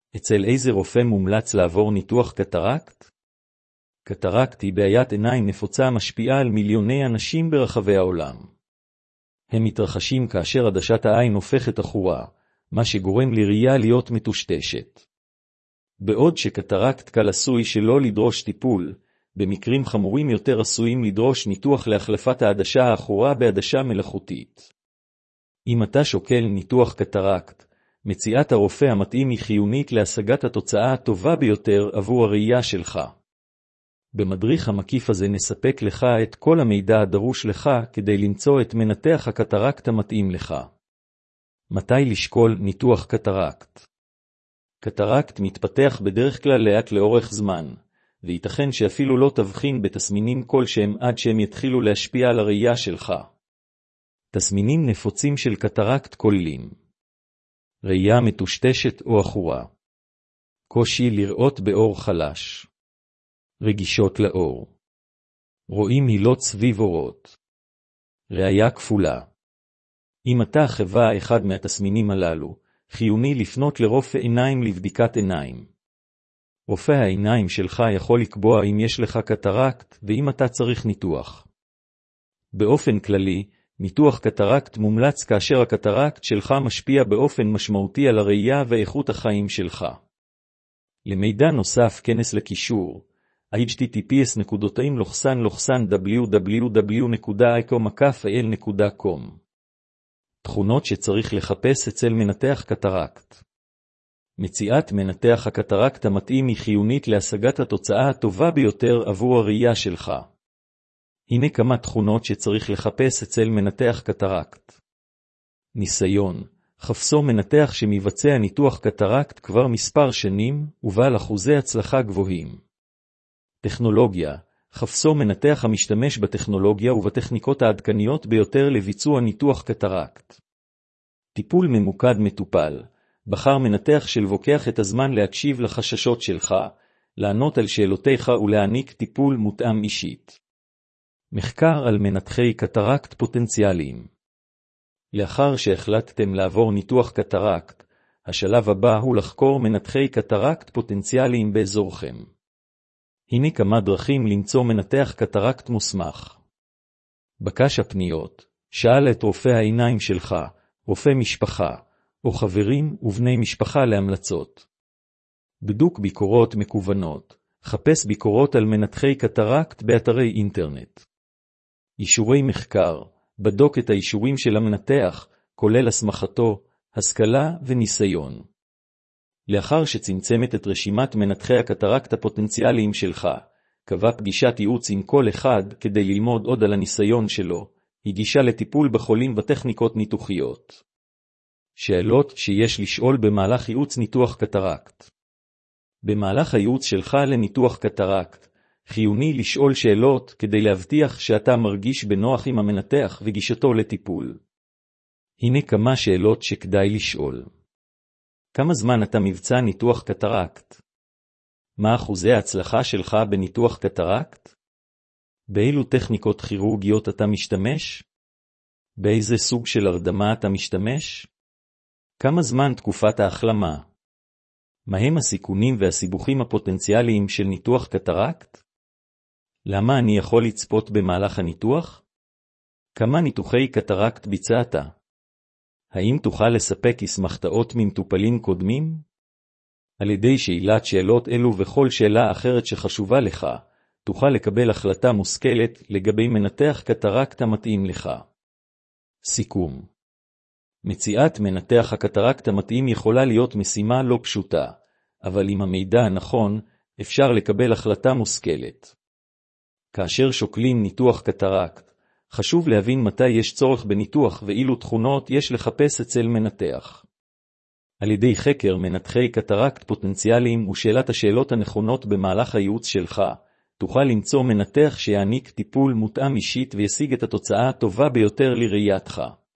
אצל איזה רופא מומלץ לעבור ניתוח קטרקט? קטרקט היא בעיית עיניים נפוצה המשפיעה על מיליוני אנשים ברחבי העולם. הם מתרחשים כאשר עדשת העין הופכת עכורה, מה שגורם לראייה להיות מטושטשת. בעוד שקטרקט קל עשוי שלא לדרוש טיפול, במקרים חמורים יותר עשויים לדרוש ניתוח להחלפת העדשה העכורה בעדשה מלאכותית. אם אתה שוקל ניתוח קטרקט, מציאת הרופא המתאים היא חיונית להשגת התוצאה הטובה ביותר עבור הראייה שלך. במדריך המקיף הזה נספק לך את כל המידע הדרוש לך כדי למצוא את מנתח הקטרקט המתאים לך. מתי לשקול ניתוח קטרקט? קטרקט מתפתח בדרך כלל לאט לאורך זמן, וייתכן שאפילו לא תבחין בתסמינים כלשהם עד שהם יתחילו להשפיע על הראייה שלך. תסמינים נפוצים של קטרקט כוללים ראייה מטושטשת או עכורה, קושי לראות באור חלש, רגישות לאור, רואים הילות סביב אורות, ראייה כפולה. אם אתה חווה אחד מהתסמינים הללו, חיוני לפנות לרופא עיניים לבדיקת עיניים. רופא העיניים שלך יכול לקבוע אם יש לך קטרקט ואם אתה צריך ניתוח. באופן כללי, ניתוח קטרקט מומלץ כאשר הקטרקט שלך משפיע באופן משמעותי על הראייה ואיכות החיים שלך. למידע נוסף כנס לקישור https://www.icom.com. תכונות שצריך לחפש אצל מנתח קטרקט. מציאת מנתח הקטרקט המתאים היא חיונית להשגת התוצאה הטובה ביותר עבור הראייה שלך. הנה כמה תכונות שצריך לחפש אצל מנתח קטרקט. ניסיון, חפשו מנתח שמבצע ניתוח קטרקט כבר מספר שנים ובעל אחוזי הצלחה גבוהים. טכנולוגיה, חפשו מנתח המשתמש בטכנולוגיה ובטכניקות העדכניות ביותר לביצוע ניתוח קטרקט. טיפול ממוקד מטופל, בחר מנתח שלוקח את הזמן להקשיב לחששות שלך, לענות על שאלותיך ולהעניק טיפול מותאם אישית. מחקר על מנתחי קטרקט פוטנציאליים. לאחר שהחלטתם לעבור ניתוח קטרקט, השלב הבא הוא לחקור מנתחי קטרקט פוטנציאליים באזורכם. הנה כמה דרכים למצוא מנתח קטרקט מוסמך. בקש הפניות, שאל את רופא העיניים שלך, רופא משפחה, או חברים ובני משפחה להמלצות. בדוק ביקורות מקוונות, חפש ביקורות על מנתחי קטרקט באתרי אינטרנט. אישורי מחקר, בדוק את האישורים של המנתח, כולל הסמכתו, השכלה וניסיון. לאחר שצמצמת את רשימת מנתחי הקטרקט הפוטנציאליים שלך, קבע פגישת ייעוץ עם כל אחד כדי ללמוד עוד על הניסיון שלו, הגישה לטיפול בחולים בטכניקות ניתוחיות. שאלות שיש לשאול במהלך ייעוץ ניתוח קטרקט. במהלך הייעוץ שלך לניתוח קטרקט, חיוני לשאול שאלות כדי להבטיח שאתה מרגיש בנוח עם המנתח וגישתו לטיפול. הנה כמה שאלות שכדאי לשאול. כמה זמן אתה מבצע ניתוח קטרקט? מה אחוזי ההצלחה שלך בניתוח קטרקט? באילו טכניקות כירורגיות אתה משתמש? באיזה סוג של הרדמה אתה משתמש? כמה זמן תקופת ההחלמה? מהם הסיכונים והסיבוכים הפוטנציאליים של ניתוח קטרקט? למה אני יכול לצפות במהלך הניתוח? כמה ניתוחי קטרקט ביצעת? האם תוכל לספק אסמכתאות ממטופלים קודמים? על ידי שאלת שאלות אלו וכל שאלה אחרת שחשובה לך, תוכל לקבל החלטה מושכלת לגבי מנתח קטרקט המתאים לך. סיכום. מציאת מנתח הקטרקט המתאים יכולה להיות משימה לא פשוטה, אבל עם המידע הנכון אפשר לקבל החלטה מושכלת. כאשר שוקלים ניתוח קטרקט, חשוב להבין מתי יש צורך בניתוח ואילו תכונות יש לחפש אצל מנתח. על ידי חקר מנתחי קטרקט פוטנציאליים ושאלת השאלות הנכונות במהלך הייעוץ שלך, תוכל למצוא מנתח שיעניק טיפול מותאם אישית וישיג את התוצאה הטובה ביותר לראייתך.